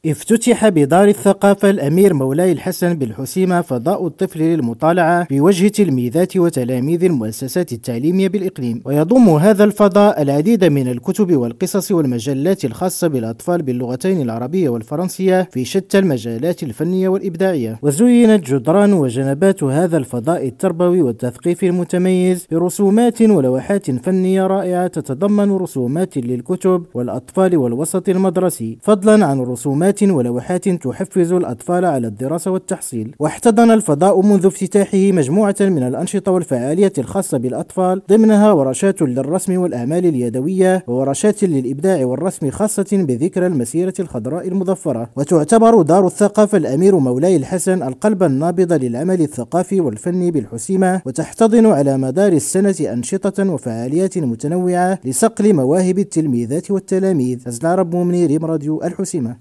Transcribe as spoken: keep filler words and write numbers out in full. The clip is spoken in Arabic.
افتتح بدار الثقافة الأمير مولاي الحسن بالحسيمة فضاء الطفل للمطالعة بوجه تلميذات وتلاميذ المؤسسات التعليمية بالإقليم، ويضم هذا الفضاء العديد من الكتب والقصص والمجلات الخاصة بالأطفال باللغتين العربية والفرنسية في شتى المجالات الفنية والإبداعية. وزينت جدران وجنبات هذا الفضاء التربوي والتثقيفي المتميز برسومات ولوحات فنية رائعة تتضمن رسومات للكتب والأطفال والوسط المدرسي، فضلا عن رسومات ولوحات تحفز الأطفال على الدراسة والتحصيل. واحتضن الفضاء منذ افتتاحه مجموعة من الأنشطة والفعاليات الخاصة بالأطفال، ضمنها ورشات للرسم والأعمال اليدوية وورشات للإبداع والرسم خاصة بذكرى المسيرة الخضراء المظفرة. وتعتبر دار الثقافة الأمير مولاي الحسن القلب النابض للعمل الثقافي والفني بالحسيمة، وتحتضن على مدار السنة أنشطة وفعاليات متنوعة لصقل مواهب التلميذات والتلاميذ. أزلار بومني، ريم راديو الحسيمة.